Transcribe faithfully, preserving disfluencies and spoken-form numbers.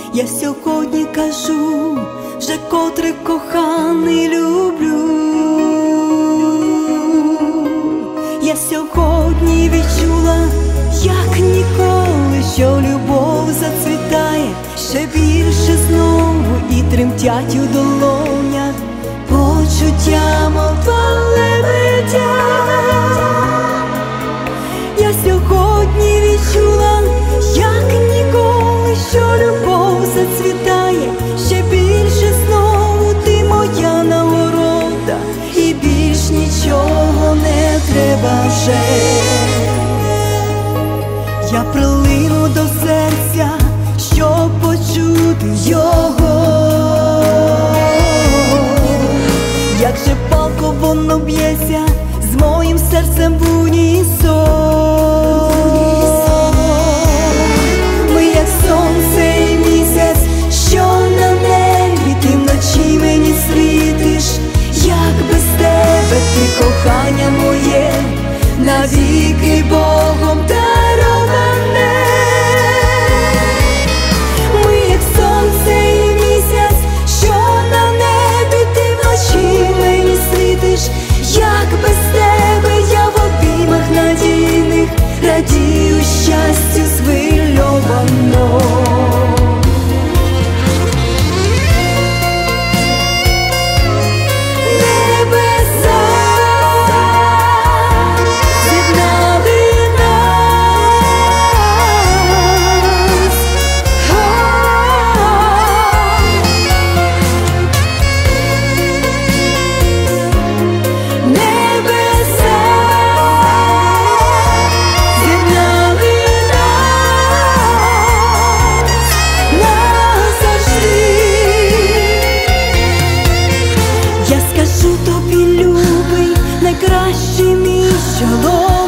Я сьогодні кажу, вже котре коханий люблю. Я сьогодні відчула, як ніколи, що любов зацвітає ще більше знову, і тремтять у долонях почуття, мов два лебедя. Я сьогодні відчула, як ніколи, що любов зацвітає ще більше знову, ти моя нагорода, і більш нічого не треба вже. Я прилину до серця, щоб почути його, як же палко воно б'ється з моїм серцем в унісон. Ми як сонце і місяць, що на небі, ти вночі мені світиш, як без тебе, ти кохання моє, навіки Богом дароване. Ми як сонце і місяць, що на небі, ти вночі мені світиш, як без тебе я в обіймах надійних радію щастю звильовано. Найкращий мій шалом.